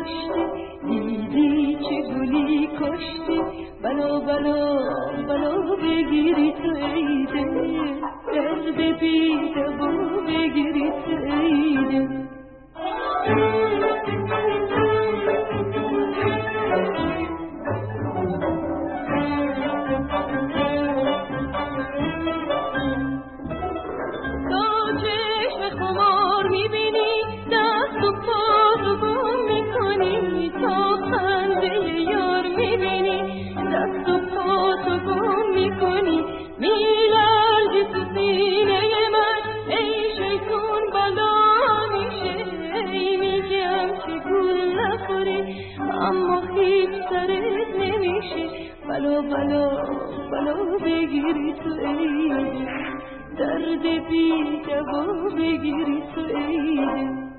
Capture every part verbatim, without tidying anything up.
کشتی، دیدی چه گلی کشتی، بلا بلا بلا بگیری تو ای دل، درد بی دوا بگیری تو ای دل. اما هیچ سرت نمیشه، بلا بلا بلا بگیری تو ای دل، درد بی دوا بگیری تو ای دل.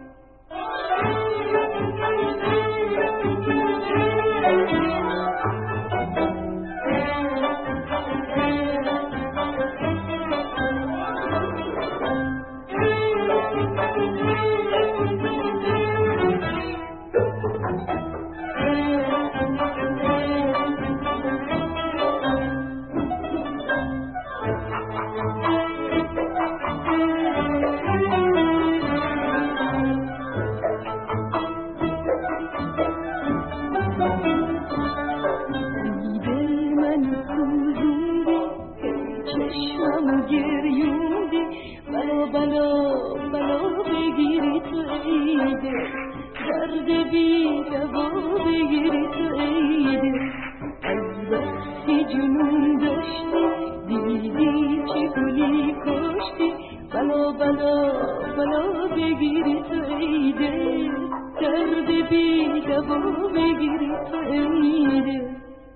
چشمم گریوندی، بلا بلا بلا بگیری تو ای دل، درد بی دوا بگیری تو ای دل. از بسی جنون داشتی، دیدی چه گلی کشتی، بلا بلا بلا بگیری تو ای دل، درد بی دوا بگیری تو ای دل.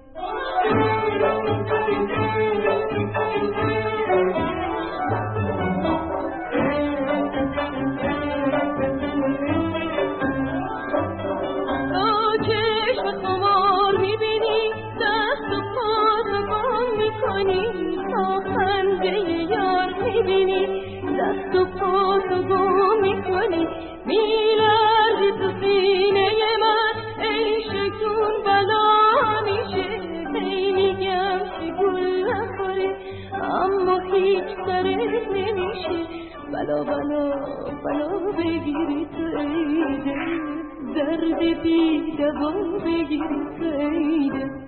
دست و پا تو گم میکنی، میلرزی تو سینه من، ای شیطون بلا میشه، ای میگم چه گل نخوری، اما هیچ سرت نمیشه، بلا بلا بلا بگیری تو ای دل، درد بی دوا بگیری تو ای دل.